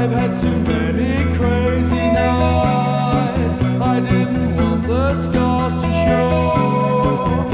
I've had too many crazy nights. I didn't want the scars to show.